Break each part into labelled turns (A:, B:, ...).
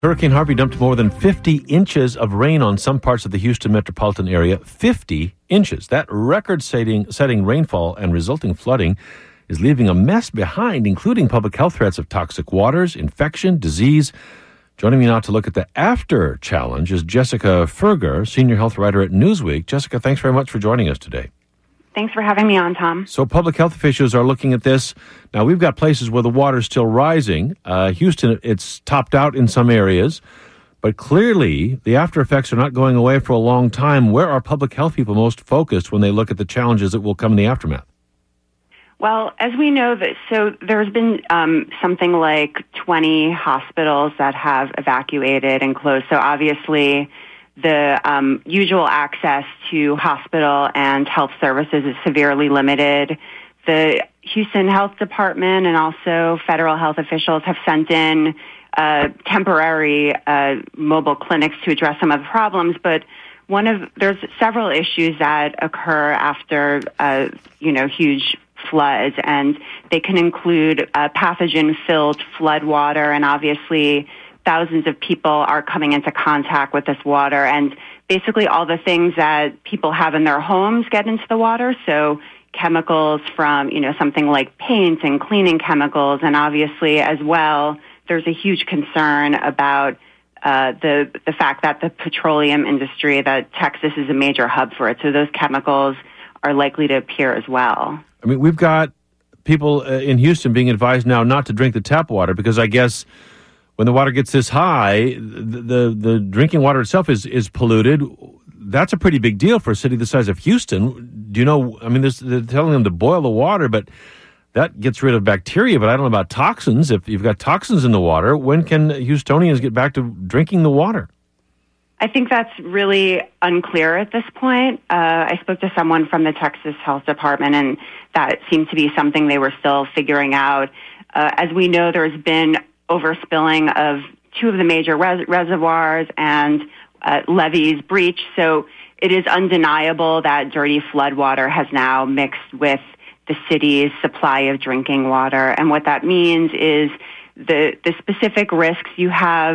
A: Hurricane Harvey dumped more than 50 inches of rain on some parts of the Houston metropolitan area. 50 inches. That record-setting rainfall and resulting flooding is leaving a mess behind, including public health threats of toxic waters, infection, disease. Joining me now to look at the after challenge is Jessica Ferger, senior health writer at Newsweek. Jessica, thanks very much for joining us today.
B: Thanks for having me on, Tom.
A: So public health officials are looking at this. Now, we've got places where the water's still rising. Houston, it's topped out in some areas. But clearly, the after effects are not going away for a long time. Where are public health people most focused when they look at the challenges that will come in the aftermath?
B: Well, as we know, there's been something like 20 hospitals that have evacuated and closed. So obviously, the usual access to hospital and health services is severely limited. The Houston Health Department and also federal health officials have sent in temporary mobile clinics to address some of the problems, but there's several issues that occur after huge floods, and they can include pathogen-filled flood water, and obviously thousands of people are coming into contact with this water, and basically all the things that people have in their homes get into the water. So chemicals from, something like paint and cleaning chemicals, and obviously as well, there's a huge concern about the fact that the petroleum industry, that Texas is a major hub for it. So those chemicals are likely to appear as well.
A: I mean, we've got people in Houston being advised now not to drink the tap water because I guess when the water gets this high, the drinking water itself is polluted. That's a pretty big deal for a city the size of Houston. Do you know, they're telling them to boil the water, but that gets rid of bacteria, but I don't know about toxins. If you've got toxins in the water, when can Houstonians get back to drinking the water?
B: I think that's really unclear at this point. I spoke to someone from the Texas Health Department, and that seemed to be something they were still figuring out. As we know, there's been overspilling of two of the major reservoirs and levees breached. So it is undeniable that dirty flood water has now mixed with the city's supply of drinking water. And what that means is the specific risks you have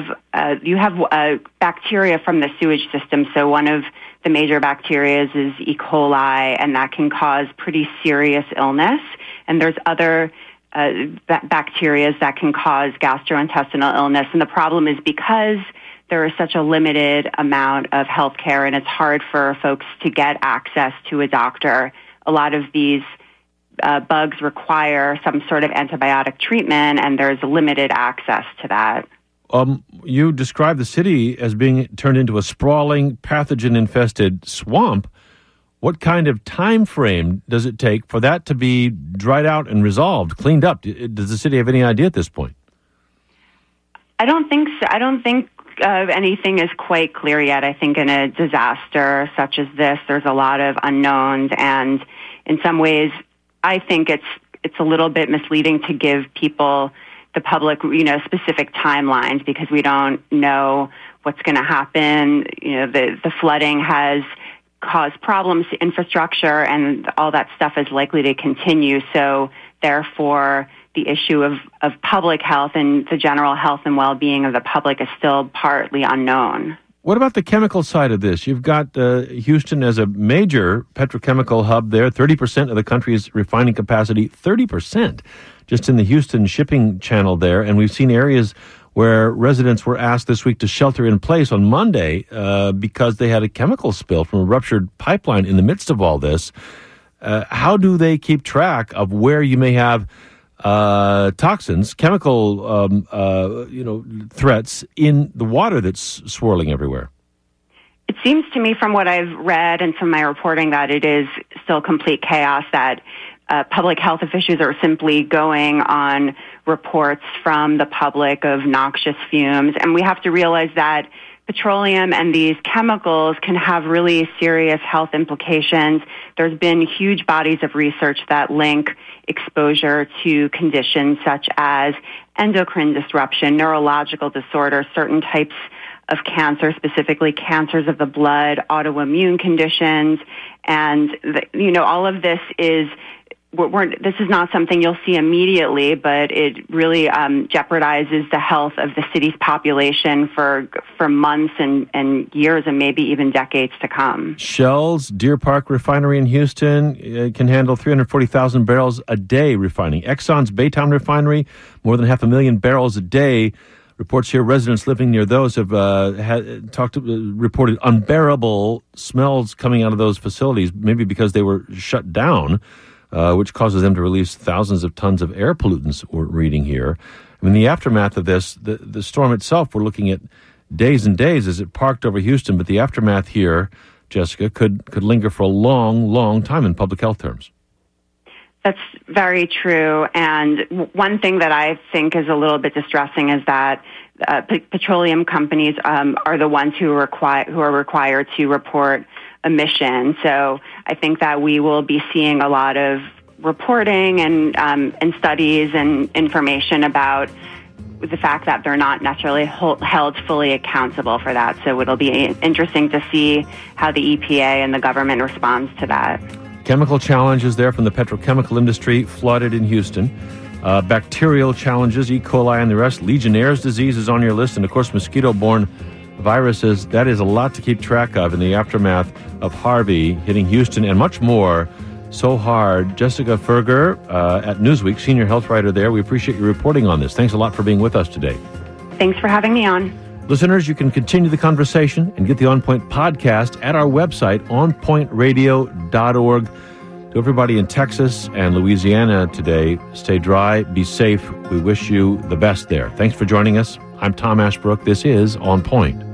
B: bacteria from the sewage system. So one of the major bacteria is E. coli, and that can cause pretty serious illness. And there's other bacteria that can cause gastrointestinal illness. And the problem is because there is such a limited amount of health care and it's hard for folks to get access to a doctor, a lot of these bugs require some sort of antibiotic treatment, and there's limited access to that.
A: You described the city as being turned into a sprawling, pathogen-infested swamp. What kind of time frame does it take for that to be dried out and resolved, cleaned up? Does the city have any idea at this point?
B: I don't think so. I don't think anything is quite clear yet. I think in a disaster such as this, there's a lot of unknowns, and in some ways, I think it's a little bit misleading to give people, the public, specific timelines because we don't know what's going to happen. The flooding has caused problems to infrastructure, and all that stuff is likely to continue. So therefore, the issue of public health and the general health and well-being of the public is still partly unknown.
A: What about the chemical side of this? You've got Houston as a major petrochemical hub there, 30% of the country's refining capacity, 30% just in the Houston shipping channel there. And we've seen areas where residents were asked this week to shelter in place on Monday because they had a chemical spill from a ruptured pipeline in the midst of all this. How do they keep track of where you may have toxins, chemical, threats in the water that's swirling everywhere?
B: It seems to me from what I've read and from my reporting that it is still complete chaos, that public health officials are simply going on reports from the public of noxious fumes. And we have to realize that petroleum and these chemicals can have really serious health implications. There's been huge bodies of research that link exposure to conditions such as endocrine disruption, neurological disorders, certain types of cancer, specifically cancers of the blood, autoimmune conditions. And, all of this is this is not something you'll see immediately, but it really jeopardizes the health of the city's population for months and years and maybe even decades to come.
A: Shell's Deer Park refinery in Houston can handle 340,000 barrels a day refining. Exxon's Baytown refinery, more than 500,000 barrels a day. Reports here, residents living near those have reported unbearable smells coming out of those facilities, maybe because they were shut down, which causes them to release thousands of tons of air pollutants, we're reading here. I mean, the aftermath of this, the storm itself, we're looking at days and days as it parked over Houston, but the aftermath here, Jessica, could linger for a long, long time in public health terms.
B: That's very true. And one thing that I think is a little bit distressing is that petroleum companies are the ones who are required to report emissions. So I think that we will be seeing a lot of reporting and studies and information about the fact that they're not necessarily held fully accountable for that. So it'll be interesting to see how the EPA and the government responds to that.
A: Chemical challenges there from the petrochemical industry flooded in Houston. Bacterial challenges, E. coli and the rest. Legionnaire's disease is on your list. And, of course, mosquito-borne viruses. That is a lot to keep track of in the aftermath of Harvey hitting Houston and much more. So hard. Jessica Ferger at Newsweek, senior health writer there. We appreciate your reporting on this. Thanks a lot for being with us today.
B: Thanks for having me on.
A: Listeners, you can continue the conversation and get the On Point podcast at our website, onpointradio.org. To everybody in Texas and Louisiana today, stay dry, be safe. We wish you the best there. Thanks for joining us. I'm Tom Ashbrook. This is On Point.